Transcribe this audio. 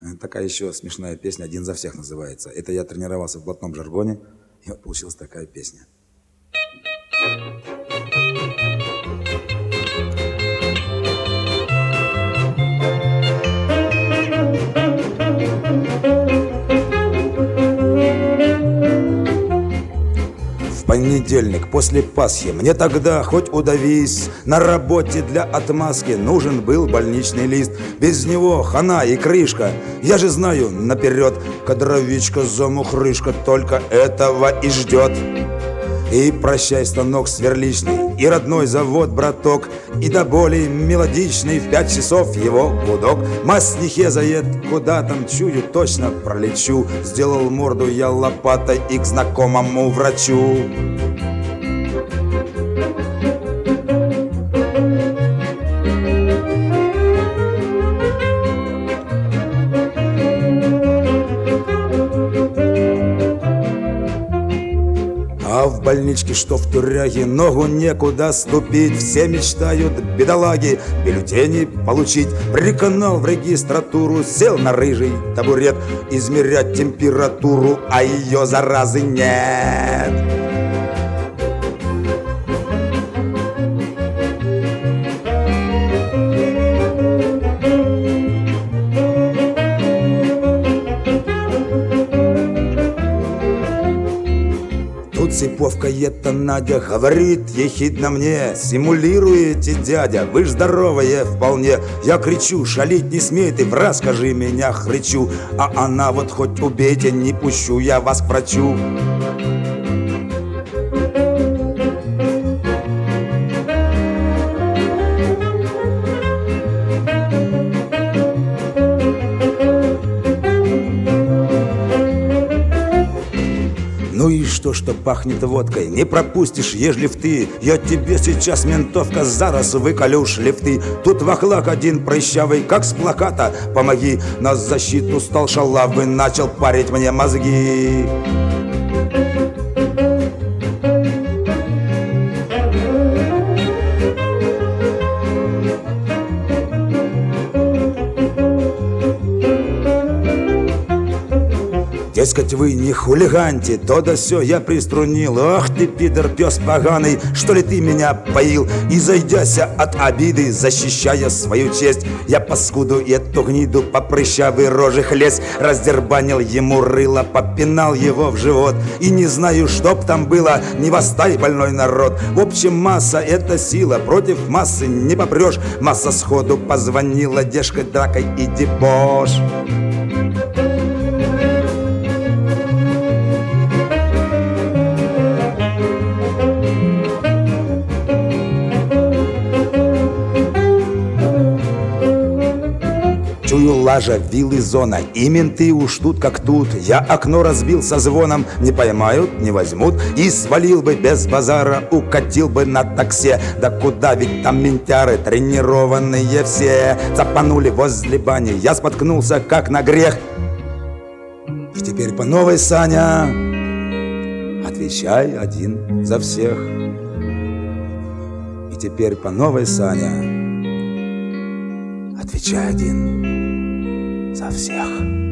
Такая еще смешная песня «Один за всех» называется. Это я тренировался в блатном жаргоне, и вот получилась такая песня. В понедельник после Пасхи мне тогда хоть удавись, на работе для отмазки нужен был больничный лист. Без него хана и крышка, я же знаю наперед, кадровичка замухрышка только этого и ждет. И прощай, станок сверличный, и родной завод, браток, и до боли мелодичный в 5 часов его гудок. Мазь не хезает, куда там чую, точно пролечу. Сделал морду я лопатой и к знакомому врачу. А в больничке, что в тюряге, ногу некуда ступить. Все мечтают, бедолаги, бюллетени получить. Приканал в регистратуру, сел на рыжий табурет измерять температуру, а ее заразы нет. Цыповка это Надя говорит ехидно мне: симулируете, дядя, вы ж здоровые вполне. Я кричу: шалить не смей ты, враз скажи меня, хрычу. А она вот: хоть убейте, не пущу я вас к врачу. Ну и что пахнет водкой, не пропустишь, ежели в ты. Я тебе сейчас, ментовка, зараз выколю шлифты. Тут вахлак один прыщавый, как с плаката: помоги, на защиту стал шалавы, начал парить мне мозги. Дескать, вы не хулиганьте, то да сё я приструнил. Ах ты, пидор, пёс поганый, что ли ты меня поил? И зайдяся от обиды, защищая свою честь, я паскуду и эту гниду по прыщавой роже хлесть. Раздербанил ему рыло, попинал его в живот. И не знаю, чтоб там было, не востай, больной народ. В общем, масса — это сила, против массы не попрёшь. Масса сходу позвонила, дескать, дракой и дебош. Чую лажа, вилы, зона, и менты уж тут как тут. Я окно разбил со звоном, не поймают, не возьмут. И свалил бы без базара, укатил бы на таксе. Да куда, ведь там ментяры тренированные все. Цапанули возле бани, я споткнулся как на грех. И теперь по новой, Саня, отвечай один за всех. И теперь по новой, Саня, отвечай один за всех.